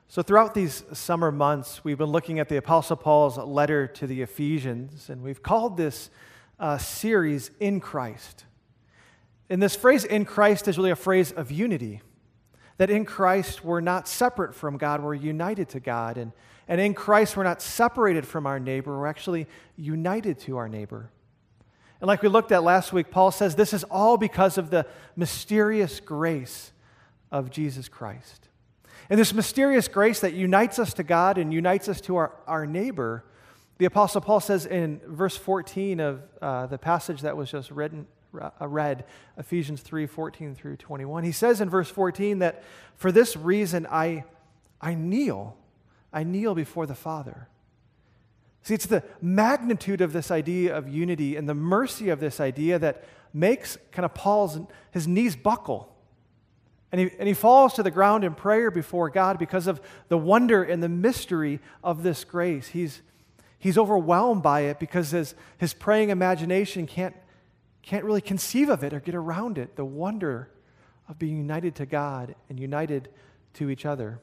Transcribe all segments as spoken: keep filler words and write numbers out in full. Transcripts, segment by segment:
So throughout these summer months, we've been looking at the Apostle Paul's letter to the Ephesians, and we've called this uh, series In Christ. And this phrase, in Christ, is really a phrase of unity, that in Christ we're not separate from God, we're united to God, and, and in Christ we're not separated from our neighbor, we're actually united to our neighbor. And like we looked at last week, Paul says this is all because of the mysterious grace of Jesus Christ. And this mysterious grace that unites us to God and unites us to our, our neighbor, the Apostle Paul says in verse fourteen of uh, the passage that was just written, uh, read, Ephesians three, fourteen through twenty-one, he says in verse fourteen that for this reason I, I kneel, I kneel before the Father. See, it's the magnitude of this idea of unity and the mercy of this idea that makes kind of Paul's, his knees buckle. And he, and he falls to the ground in prayer before God because of the wonder and the mystery of this grace. He's, he's overwhelmed by it because his, his praying imagination can't, can't really conceive of it or get around it, the wonder of being united to God and united to each other.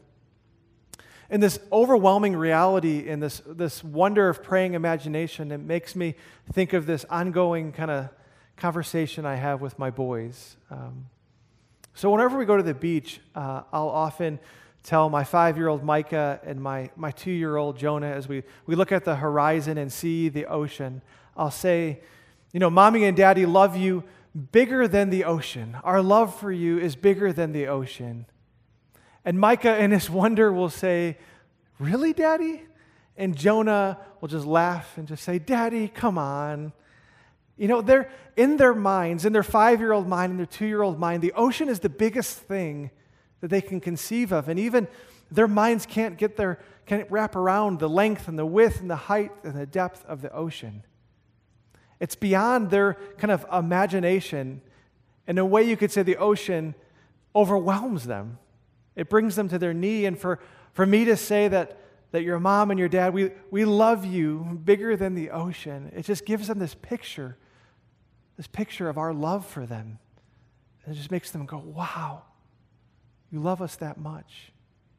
And this overwhelming reality and this, this wonder of praying imagination, it makes me think of this ongoing kind of conversation I have with my boys. Um, So whenever we go to the beach, uh, I'll often tell my five-year-old Micah and my, my two-year-old Jonah, as we, we look at the horizon and see the ocean, I'll say, you know, Mommy and Daddy love you bigger than the ocean. Our love for you is bigger than the ocean. And Micah in his wonder will say, really, Daddy? And Jonah will just laugh and just say, Daddy, come on. You know, they're in their minds, in their five-year-old mind, in their two-year-old mind, the ocean is the biggest thing that they can conceive of. And even their minds can't get their, can't wrap around the length and the width and the height and the depth of the ocean. It's beyond their kind of imagination. In a way, you could say the ocean overwhelms them. It brings them to their knee. And for, for me to say that, that your mom and your dad, we, we love you bigger than the ocean, it just gives them this picture This picture of our love for them. And it just makes them go, wow, you love us that much.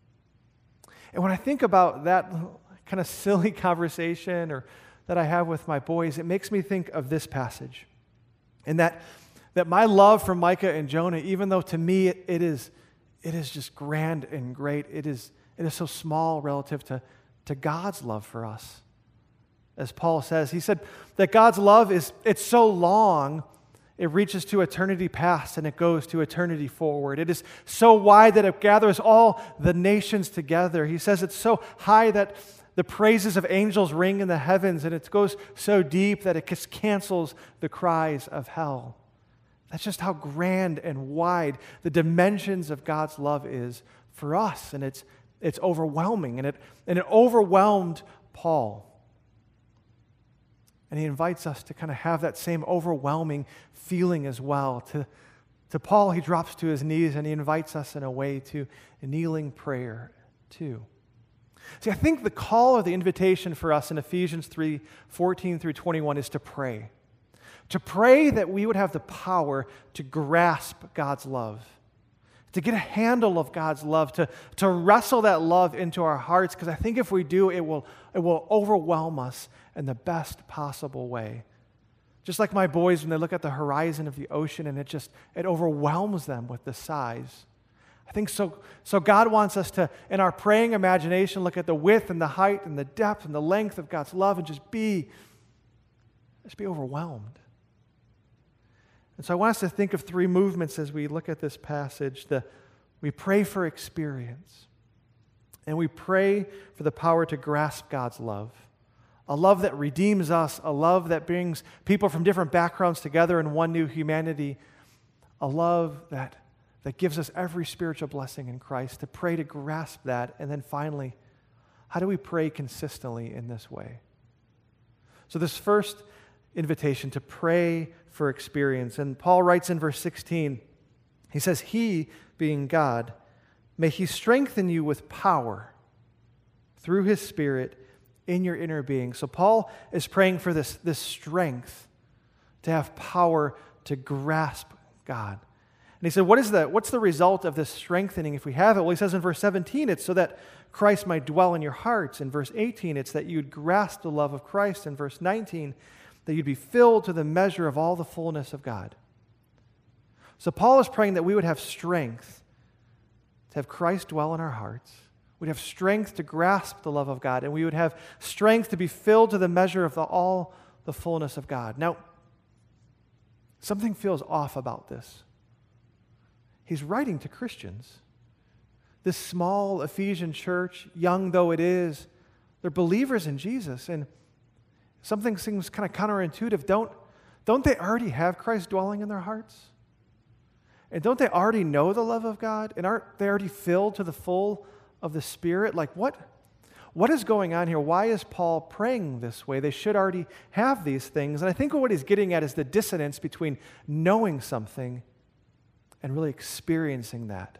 And when I think about that kind of silly conversation or that I have with my boys, it makes me think of this passage. And that, that my love for Micah and Jonah, even though to me it, it is it is just grand and great, it is, it is so small relative to, to God's love for us. As Paul says, he said that God's love is, it's so long, it reaches to eternity past and it goes to eternity forward. It is so wide that it gathers all the nations together. He says it's so high that the praises of angels ring in the heavens, and it goes so deep that it just cancels the cries of hell. That's just how grand and wide the dimensions of God's love is for us, and it's, it's overwhelming, and it, and it overwhelmed Paul. And he invites us to kind of have that same overwhelming feeling as well. To, to Paul, he drops to his knees and he invites us in a way to a kneeling prayer too. See, I think the call or the invitation for us in Ephesians three, fourteen through twenty-one is to pray. To pray that we would have the power to grasp God's love, to get a handle of God's love, to, to wrestle that love into our hearts, because I think if we do, it will, it will overwhelm us in the best possible way. Just like my boys, when they look at the horizon of the ocean and it just, it overwhelms them with the size. I think so, so God wants us to, in our praying imagination, look at the width and the height and the depth and the length of God's love and just be, just be overwhelmed. And so I want us to think of three movements as we look at this passage. The, we pray for experience, and we pray for the power to grasp God's love. A love that redeems us, a love that brings people from different backgrounds together in one new humanity, a love that, that gives us every spiritual blessing in Christ, to pray to grasp that. And then finally, how do we pray consistently in this way? So this first invitation, to pray for experience. And Paul writes in verse sixteen, he says, He, being God, may He strengthen you with power through His Spirit in your inner being. So Paul is praying for this, this strength to have power to grasp God. And he said, what is the, what's the result of this strengthening if we have it? Well, he says in verse seventeen, it's so that Christ might dwell in your hearts. In verse eighteen, it's that you'd grasp the love of Christ. In verse nineteen, that you'd be filled to the measure of all the fullness of God. So Paul is praying that we would have strength to have Christ dwell in our hearts. We'd have strength to grasp the love of God, and we would have strength to be filled to the measure of the, all the fullness of God. Now, something feels off about this. He's writing to Christians. This small Ephesian church, young though it is, they're believers in Jesus, and something seems kind of counterintuitive. Don't, don't they already have Christ dwelling in their hearts? And don't they already know the love of God? And aren't they already filled to the full of the Spirit? Like what, what is going on here? Why is Paul praying this way? They should already have these things. And I think what he's getting at is the dissonance between knowing something and really experiencing that.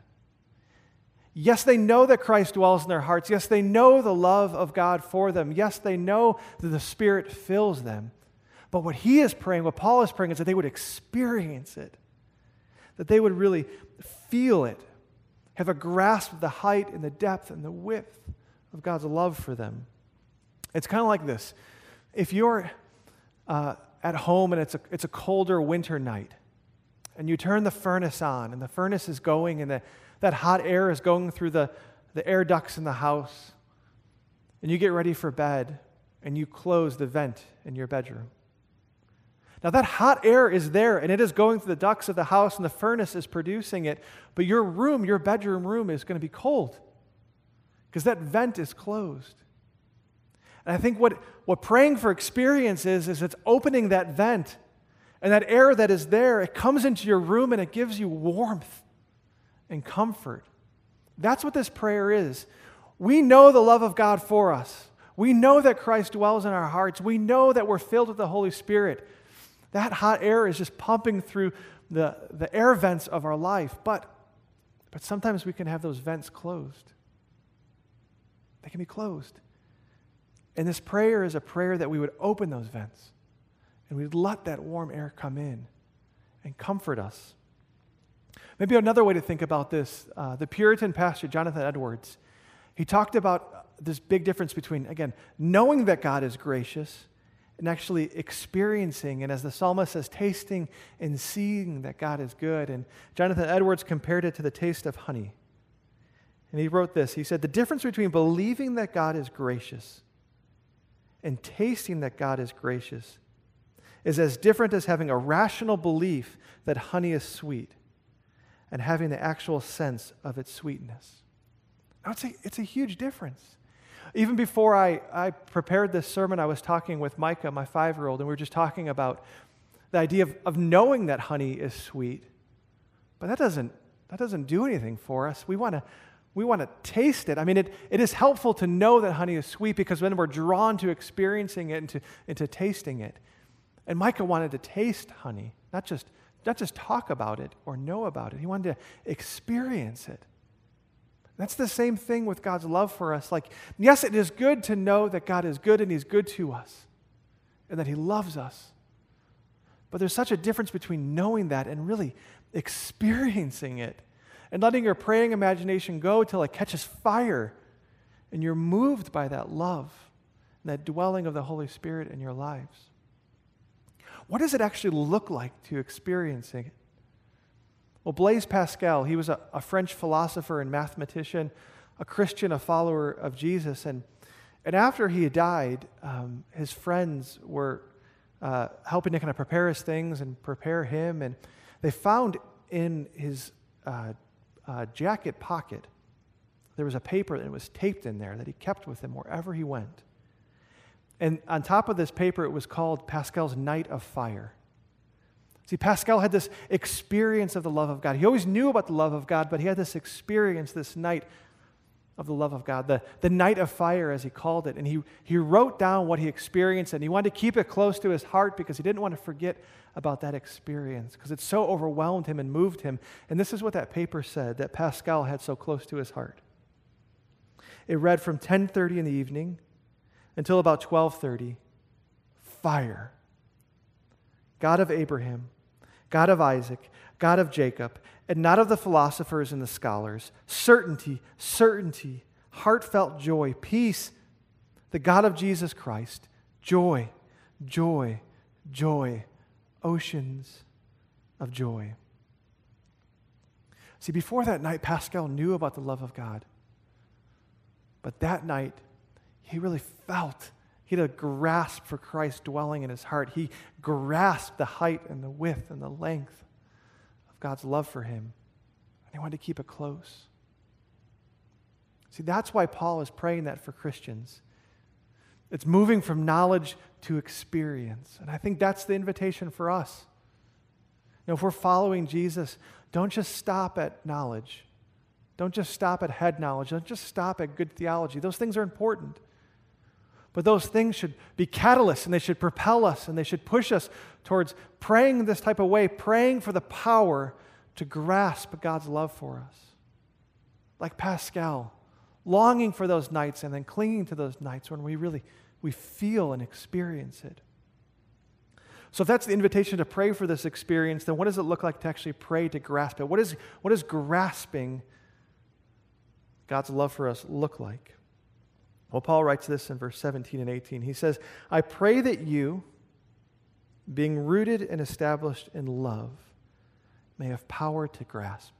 Yes, they know that Christ dwells in their hearts. Yes, they know the love of God for them. Yes, they know that the Spirit fills them. But what he is praying, what Paul is praying, is that they would experience it, that they would really feel it, have a grasp of the height and the depth and the width of God's love for them. It's kind of like this. If you're uh, at home and it's a, it's a colder winter night, and you turn the furnace on, and the furnace is going, and the, that hot air is going through the, the air ducts in the house, and you get ready for bed, and you close the vent in your bedroom. Now that hot air is there, and it is going through the ducts of the house, and the furnace is producing it, but your room, your bedroom room, is going to be cold because that vent is closed. And I think what, what praying for experience is, is it's opening that vent, and that air that is there, it comes into your room and it gives you warmth and comfort. That's what this prayer is. We know the love of God for us. We know that Christ dwells in our hearts. We know that we're filled with the Holy Spirit. That hot air is just pumping through the, the air vents of our life. But, but sometimes we can have those vents closed. They can be closed. And this prayer is a prayer that we would open those vents and we'd let that warm air come in and comfort us. Maybe another way to think about this, uh, the Puritan pastor Jonathan Edwards, he talked about this big difference between, again, knowing that God is gracious and actually experiencing, and as the psalmist says, tasting and seeing that God is good. And Jonathan Edwards compared it to the taste of honey. And he wrote this, he said, the difference between believing that God is gracious and tasting that God is gracious is as different as having a rational belief that honey is sweet and having the actual sense of its sweetness. I would say it's a huge difference. Even before I, I prepared this sermon, I was talking with Micah, my five-year-old, and we were just talking about the idea of, of knowing that honey is sweet. But that doesn't, that doesn't do anything for us. We want to we want to taste it. I mean, it, it is helpful to know that honey is sweet because then we're drawn to experiencing it and to, and to tasting it. And Micah wanted to taste honey, not just, not just talk about it or know about it. He wanted to experience it. That's the same thing with God's love for us. Like, yes, it is good to know that God is good and He's good to us and that He loves us. But there's such a difference between knowing that and really experiencing it and letting your praying imagination go till it catches fire and you're moved by that love and that dwelling of the Holy Spirit in your lives. What does it actually look like to experiencing it? Well, Blaise Pascal, he was a, a French philosopher and mathematician, a Christian, a follower of Jesus. And, and after he had died, um, his friends were uh, helping to kind of prepare his things and prepare him. And they found in his uh, uh, jacket pocket, there was a paper that was taped in there that he kept with him wherever he went. And on top of this paper, it was called Pascal's Night of Fire. See, Pascal had this experience of the love of God. He always knew about the love of God, but he had this experience, this night of the love of God, the, the night of fire, as he called it. And he, he wrote down what he experienced, and he wanted to keep it close to his heart because he didn't want to forget about that experience because it so overwhelmed him and moved him. And this is what that paper said that Pascal had so close to his heart. It read from ten thirty in the evening until about twelve thirty, fire. God of Abraham, God of Isaac, God of Jacob, and not of the philosophers and the scholars. Certainty, certainty, heartfelt joy, peace, the God of Jesus Christ. Joy, joy, joy, oceans of joy. See, before that night, Pascal knew about the love of God. But that night, he really felt, he had a grasp for Christ dwelling in his heart. He grasped the height and the width and the length of God's love for him. And he wanted to keep it close. See, that's why Paul is praying that for Christians. It's moving from knowledge to experience. And I think that's the invitation for us. You know, if we're following Jesus, don't just stop at knowledge. Don't just stop at head knowledge. Don't just stop at good theology. Those things are important. But those things should be catalysts, and they should propel us, and they should push us towards praying this type of way, praying for the power to grasp God's love for us. Like Pascal, longing for those nights and then clinging to those nights when we really we feel and experience it. So if that's the invitation to pray for this experience, then what does it look like to actually pray to grasp it? What is, what is grasping God's love for us look like? Well, Paul writes this in verse seventeen and eighteen. He says, I pray that you, being rooted and established in love, may have power to grasp.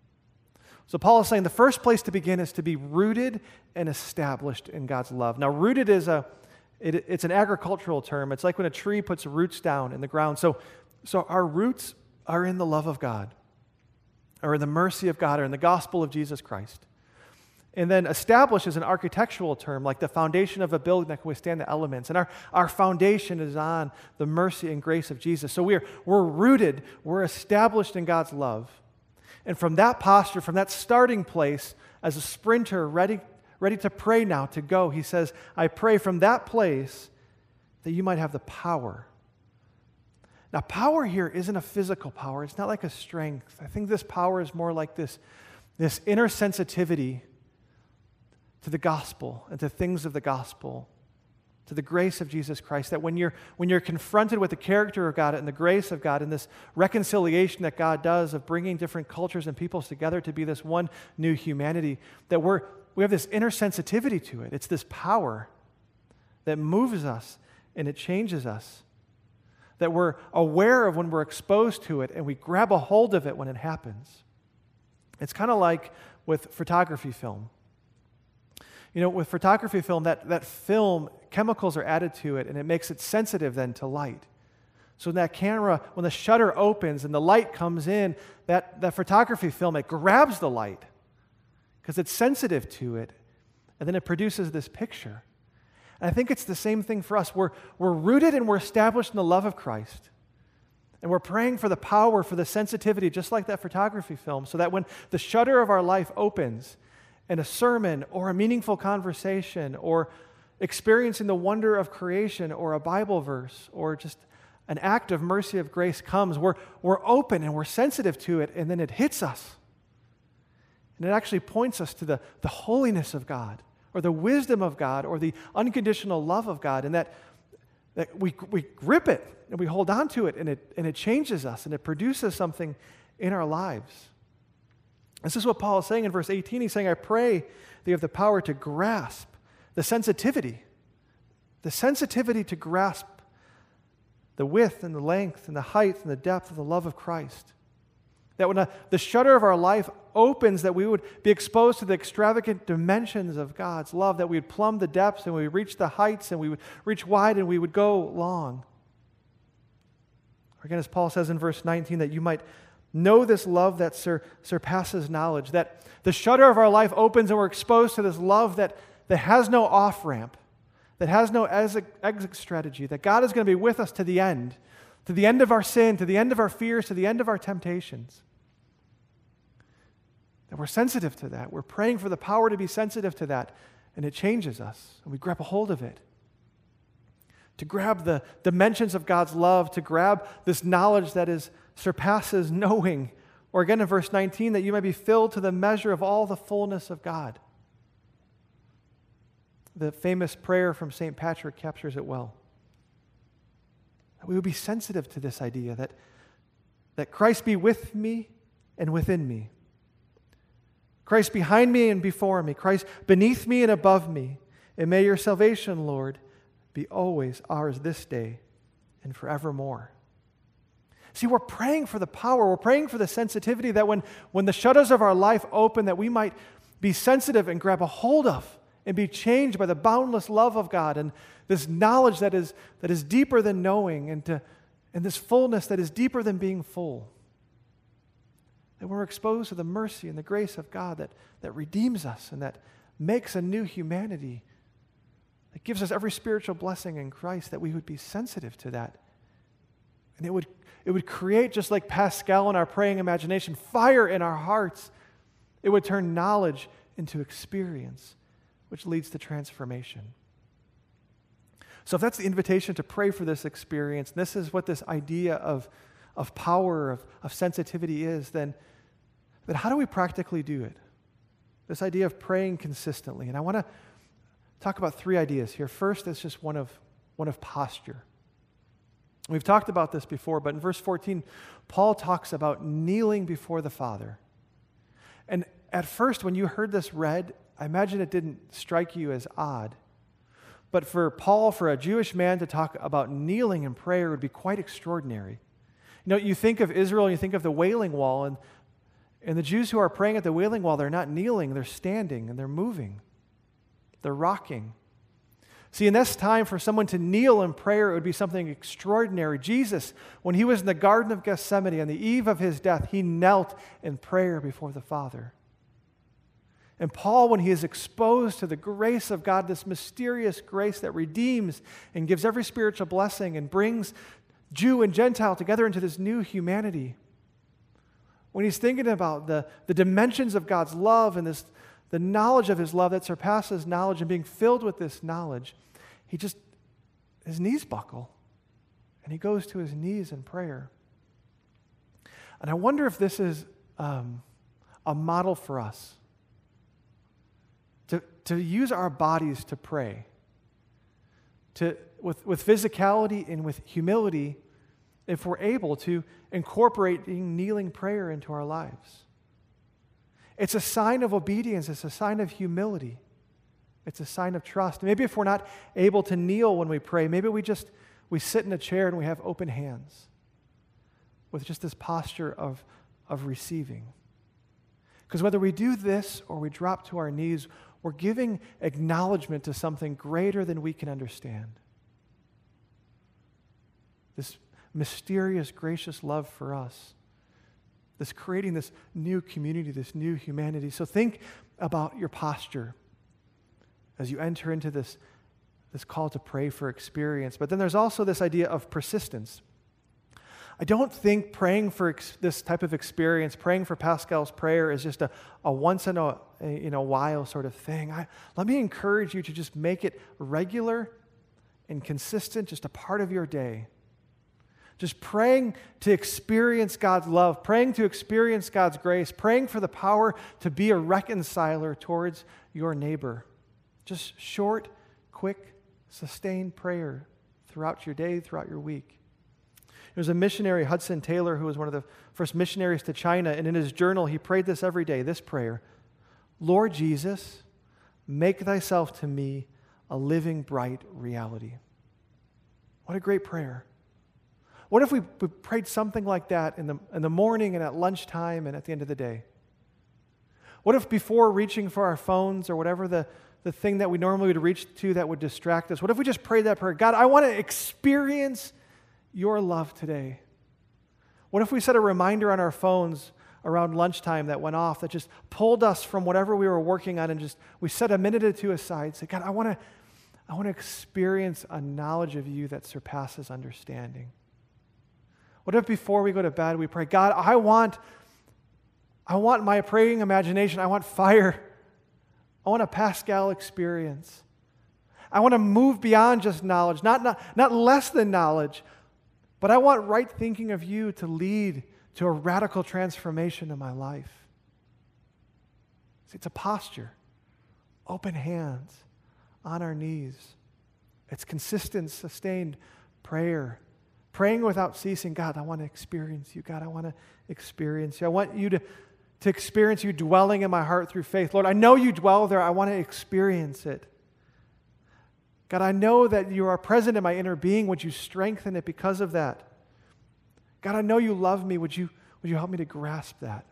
So Paul is saying the first place to begin is to be rooted and established in God's love. Now, rooted is a It, it's an agricultural term. It's like when a tree puts roots down in the ground. So, so our roots are in the love of God, or in the mercy of God, or in the gospel of Jesus Christ. And then establish is an architectural term, like the foundation of a building that can withstand the elements. And our, our foundation is on the mercy and grace of Jesus. So we're, we're rooted, we're established in God's love. And from that posture, from that starting place, as a sprinter ready Ready to pray now, to go. He says, I pray from that place that you might have the power. Now, power here isn't a physical power. It's not like a strength. I think this power is more like this, this inner sensitivity to the gospel and to things of the gospel, to the grace of Jesus Christ, that when you're, when you're confronted with the character of God and the grace of God and this reconciliation that God does of bringing different cultures and peoples together to be this one new humanity, that we're We have this inner sensitivity to it. It's this power that moves us and it changes us. That we're aware of when we're exposed to it and we grab a hold of it when it happens. It's kind of like with photography film. You know, with photography film, that, that film, chemicals are added to it and it makes it sensitive then to light. So in that camera, when the shutter opens and the light comes in, that, that photography film, it grabs the light, because it's sensitive to it, and then it produces this picture. And I think it's the same thing for us. We're, we're rooted and we're established in the love of Christ. And we're praying for the power, for the sensitivity, just like that photography film, so that when the shutter of our life opens, and a sermon or a meaningful conversation or experiencing the wonder of creation or a Bible verse or just an act of mercy of grace comes, we're, we're open and we're sensitive to it, and then it hits us. And it actually points us to the, the holiness of God, or the wisdom of God, or the unconditional love of God, and that, that we, we grip it, and we hold on to it, and it, and it changes us, and it produces something in our lives. This is what Paul is saying in verse eighteen. He's saying, I pray that you have the power to grasp the sensitivity, the sensitivity to grasp the width and the length and the height and the depth of the love of Christ. That when a, the shutter of our life opens, that we would be exposed to the extravagant dimensions of God's love, that we would plumb the depths and we would reach the heights and we would reach wide and we would go long. Or again, as Paul says in verse nineteen, that you might know this love that sur- surpasses knowledge, that the shutter of our life opens and we're exposed to this love that, that has no off-ramp, that has no exit, exit strategy, that God is going to be with us to the end, to the end of our sin, to the end of our fears, to the end of our temptations. That we're sensitive to that. We're praying for the power to be sensitive to that, and it changes us, and we grab a hold of it. To grab the dimensions of God's love, to grab this knowledge that is surpasses knowing. Or again in verse nineteen, that you may be filled to the measure of all the fullness of God. The famous prayer from Saint Patrick captures it well. That we would be sensitive to this idea that that Christ be with me and within me. Christ behind me and before me. Christ beneath me and above me. And may your salvation, Lord, be always ours this day and forevermore. See, we're praying for the power. We're praying for the sensitivity that when, when the shutters of our life open, that we might be sensitive and grab a hold of and be changed by the boundless love of God and this knowledge that is, that is deeper than knowing and, to, and this fullness that is deeper than being full. That we're exposed to the mercy and the grace of God that, that redeems us and that makes a new humanity, that gives us every spiritual blessing in Christ, that we would be sensitive to that. And it would, it would create, just like Pascal in our praying imagination, fire in our hearts. It would turn knowledge into experience, which leads to transformation. So if that's the invitation to pray for this experience, this is what this idea of, of power, of, of sensitivity is, then, then how do we practically do it? This idea of praying consistently. And I want to talk about three ideas here. First, it's just one of, one of posture. We've talked about this before, but in verse fourteen, Paul talks about kneeling before the Father. And at first, when you heard this read, I imagine it didn't strike you as odd. But for Paul, for a Jewish man to talk about kneeling in prayer would be quite extraordinary. You know, you think of Israel, you think of the Wailing Wall, and, and the Jews who are praying at the Wailing Wall, they're not kneeling, they're standing, and they're moving. They're rocking. See, in this time, for someone to kneel in prayer, it would be something extraordinary. Jesus, when he was in the Garden of Gethsemane on the eve of his death, he knelt in prayer before the Father. And Paul, when he is exposed to the grace of God, this mysterious grace that redeems and gives every spiritual blessing and brings Jew and Gentile together into this new humanity, when he's thinking about the, the dimensions of God's love and this the knowledge of his love that surpasses knowledge and being filled with this knowledge, he just, his knees buckle and he goes to his knees in prayer. And I wonder if this is um, a model for us to, to use our bodies to pray, to, with, with physicality and with humility, if we're able to incorporate kneeling prayer into our lives. It's a sign of obedience. It's a sign of humility. It's a sign of trust. Maybe if we're not able to kneel when we pray, maybe we just, we sit in a chair and we have open hands with just this posture of, of receiving. Because whether we do this or we drop to our knees, we're giving acknowledgement to something greater than we can understand. This mysterious, gracious love for us. This creating this new community, this new humanity. So think about your posture as you enter into this, this call to pray for experience. But then there's also this idea of persistence. I don't think praying for ex- this type of experience, praying for Pascal's prayer is just a, a once in a, a you know, while sort of thing. I, let me encourage you to just make it regular and consistent, just a part of your day. Just praying to experience God's love, praying to experience God's grace, praying for the power to be a reconciler towards your neighbor. Just short, quick, sustained prayer throughout your day, throughout your week. There was a missionary, Hudson Taylor, who was one of the first missionaries to China, and in his journal he prayed this every day, this prayer: Lord Jesus, make thyself to me a living, bright reality. What a great prayer. What if we prayed something like that in the, in the morning and at lunchtime and at the end of the day? What if before reaching for our phones or whatever the, the thing that we normally would reach to that would distract us, what if we just prayed that prayer? God, I want to experience your love today. What if we set a reminder on our phones around lunchtime that went off that just pulled us from whatever we were working on and just we set a minute or two aside and say, God, I want to I want to experience a knowledge of you that surpasses understanding. What if before we go to bed we pray, God, I want, I want my praying imagination, I want fire. I want a Pascal experience. I want to move beyond just knowledge, not, not, not less than knowledge, but I want right thinking of you to lead to a radical transformation in my life. See, it's a posture, open hands, on our knees. It's consistent, sustained prayer Praying without ceasing, God, I want to experience you. God, I want to experience you. I want you to, to experience you dwelling in my heart through faith. Lord, I know you dwell there. I want to experience it. God, I know that you are present in my inner being. Would you strengthen it because of that? God, I know you love me. Would you, would you help me to grasp that?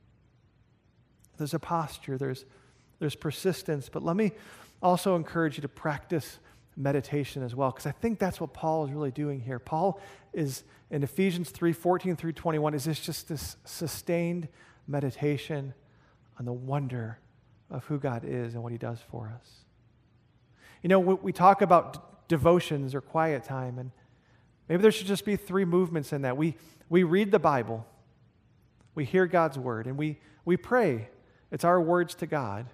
There's a posture. There's, there's persistence. But let me also encourage you to practice meditation as well, because I think that's what Paul is really doing here. Paul is, in Ephesians three, fourteen through twenty-one, is this just this sustained meditation on the wonder of who God is and what he does for us. You know, we talk about d- devotions or quiet time, and maybe there should just be three movements in that. We we read the Bible, we hear God's word, and we we pray. It's our words to God.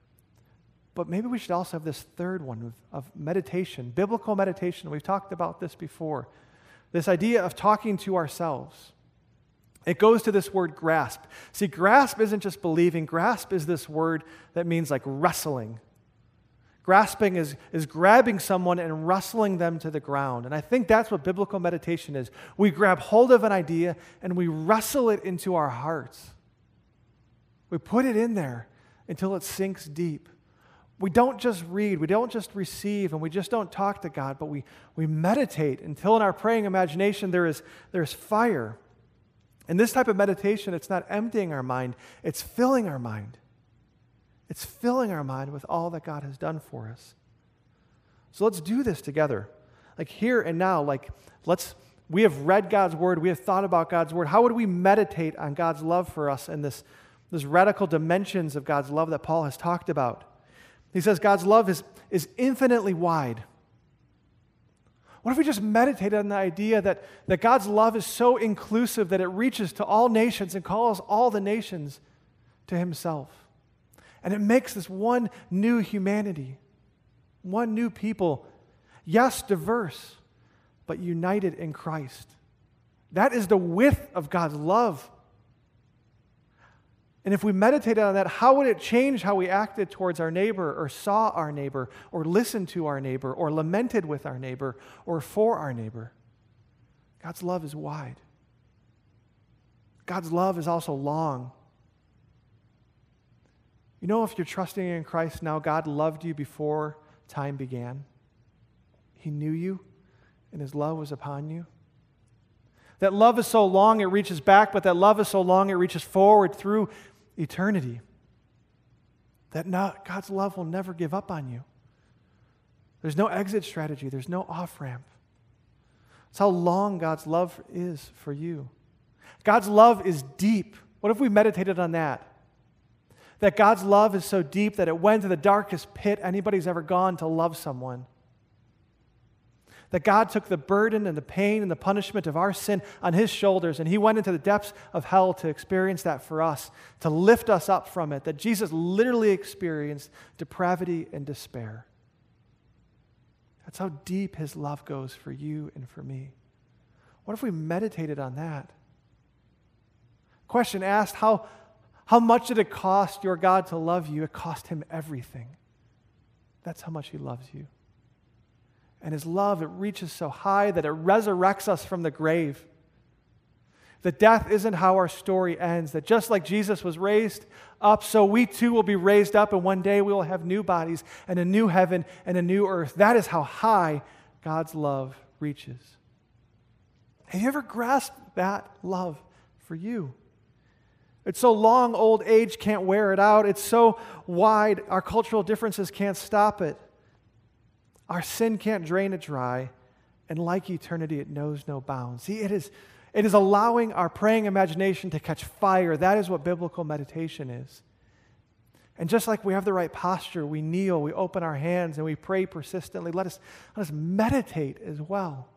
But maybe we should also have this third one of, of meditation, biblical meditation. We've talked about this before. This idea of talking to ourselves. It goes to this word grasp. See, grasp isn't just believing. Grasp is this word that means like wrestling. Grasping is, is grabbing someone and wrestling them to the ground. And I think that's what biblical meditation is. We grab hold of an idea and we wrestle it into our hearts. We put it in there until it sinks deep. We don't just read, we don't just receive, and we just don't talk to God, but we, we meditate until in our praying imagination there is, there is fire. And this type of meditation, it's not emptying our mind, it's filling our mind. It's filling our mind with all that God has done for us. So let's do this together. Like here and now, like let's, we have read God's word, we have thought about God's word. How would we meditate on God's love for us and this, this radical dimensions of God's love that Paul has talked about? He says God's love is, is infinitely wide. What if we just meditated on the idea that, that God's love is so inclusive that it reaches to all nations and calls all the nations to himself? And it makes this one new humanity, one new people, yes, diverse, but united in Christ. That is the width of God's love. And if we meditated on that, how would it change how we acted towards our neighbor or saw our neighbor or listened to our neighbor or lamented with our neighbor or for our neighbor? God's love is wide. God's love is also long. You know, if you're trusting in Christ now, God loved you before time began. He knew you, and his love was upon you. That love is so long it reaches back, but that love is so long it reaches forward through eternity. That not, God's love will never give up on you. There's no exit strategy. There's no off-ramp. It's how long God's love is for you. God's love is deep. What if we meditated on that? That God's love is so deep that it went to the darkest pit anybody's ever gone to love someone. That God took the burden and the pain and the punishment of our sin on his shoulders, and he went into the depths of hell to experience that for us, to lift us up from it. That Jesus literally experienced depravity and despair. That's how deep his love goes for you and for me. What if we meditated on that? Question asked, how, how much did it cost your God to love you? It cost him everything. That's how much he loves you. And his love, it reaches so high that it resurrects us from the grave. That death isn't how our story ends. That just like Jesus was raised up, so we too will be raised up, and one day we will have new bodies and a new heaven and a new earth. That is how high God's love reaches. Have you ever grasped that love for you? It's so long, old age can't wear it out. It's so wide, our cultural differences can't stop it. Our sin can't drain it dry, and like eternity, it knows no bounds. See, it is, it is allowing our praying imagination to catch fire. That is what biblical meditation is. And just like we have the right posture, we kneel, we open our hands, and we pray persistently. Let us, let us meditate as well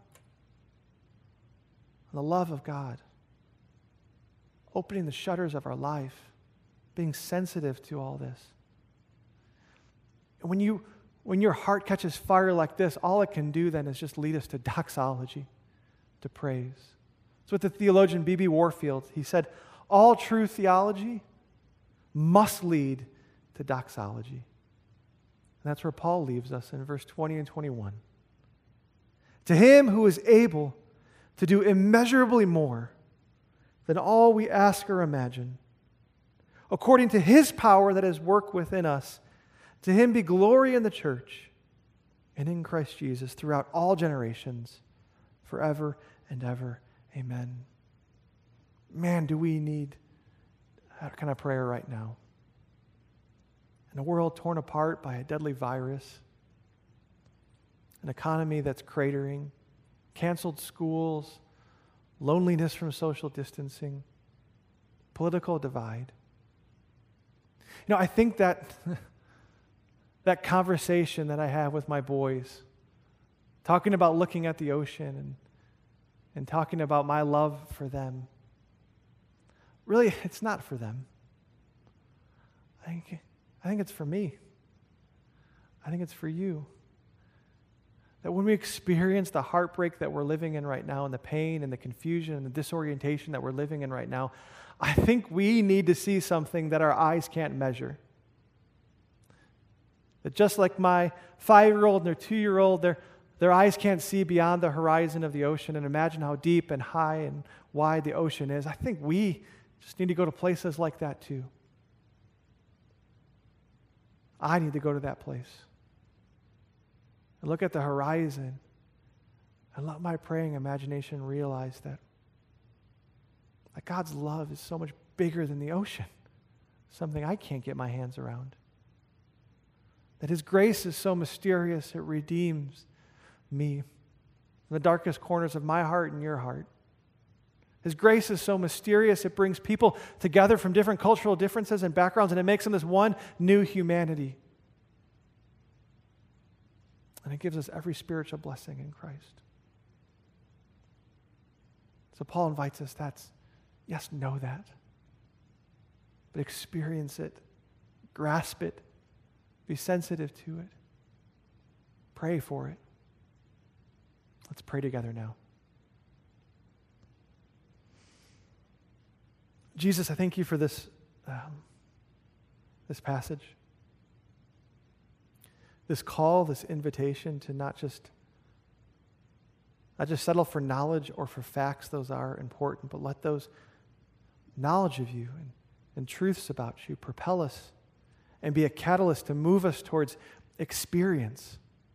on the love of God, opening the shutters of our life, being sensitive to all this. And when you When your heart catches fire like this, all it can do then is just lead us to doxology, to praise. It's what the theologian B B Warfield, he said, all true theology must lead to doxology. And that's where Paul leaves us in verse twenty and twenty-one. To him who is able to do immeasurably more than all we ask or imagine. According to His power that is work within us, to Him be glory in the church and in Christ Jesus throughout all generations, forever and ever. Amen. Man, do we need that kind of prayer right now. In a world torn apart by a deadly virus, an economy that's cratering, canceled schools, loneliness from social distancing, political divide. You know, I think that that conversation that I have with my boys, talking about looking at the ocean and, and talking about my love for them, really, it's not for them. I think, I think it's for me. I think it's for you. That when we experience the heartbreak that we're living in right now and the pain and the confusion and the disorientation that we're living in right now, I think we need to see something that our eyes can't measure. That just like my five-year-old and their two-year-old, their, their eyes can't see beyond the horizon of the ocean and imagine how deep and high and wide the ocean is. I think we just need to go to places like that too. I need to go to that place and look at the horizon and let my praying imagination realize that, that God's love is so much bigger than the ocean, something I can't get my hands around. That His grace is so mysterious, it redeems me in the darkest corners of my heart and your heart. His grace is so mysterious, it brings people together from different cultural differences and backgrounds, and it makes them this one new humanity. And it gives us every spiritual blessing in Christ. So Paul invites us, that's, yes, know that. But experience it, grasp it, be sensitive to it, pray for it. Let's pray together now. Jesus, I thank you for this, um, this passage. This call, this invitation to not just, not just settle for knowledge or for facts, those are important, but let those knowledge of you and, and truths about you propel us and be a catalyst to move us towards experience.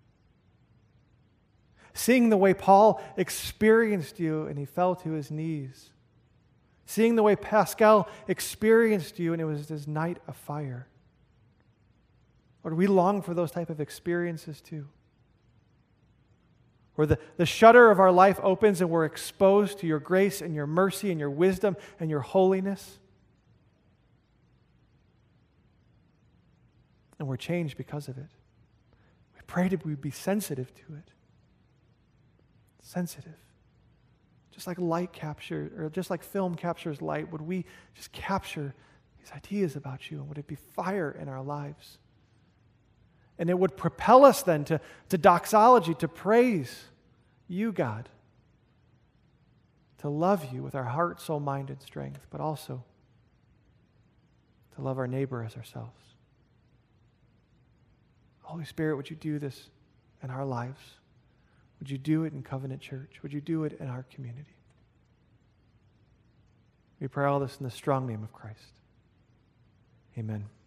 Seeing the way Paul experienced you and he fell to his knees. Seeing the way Pascal experienced you and it was this night of fire. Lord, we long for those type of experiences too. Where the, the shutter of our life opens and we're exposed to your grace and your mercy and your wisdom and your holiness. And we're changed because of it. We pray that we be sensitive to it. Sensitive. Just like light capture, or just like film captures light, would we just capture these ideas about you? And would it be fire in our lives? And it would propel us then to, to doxology, to praise you, God. To love you with our heart, soul, mind, and strength, but also to love our neighbor as ourselves. Holy Spirit, would you do this in our lives? Would you do it in Covenant Church? Would you do it in our community? We pray all this in the strong name of Christ. Amen.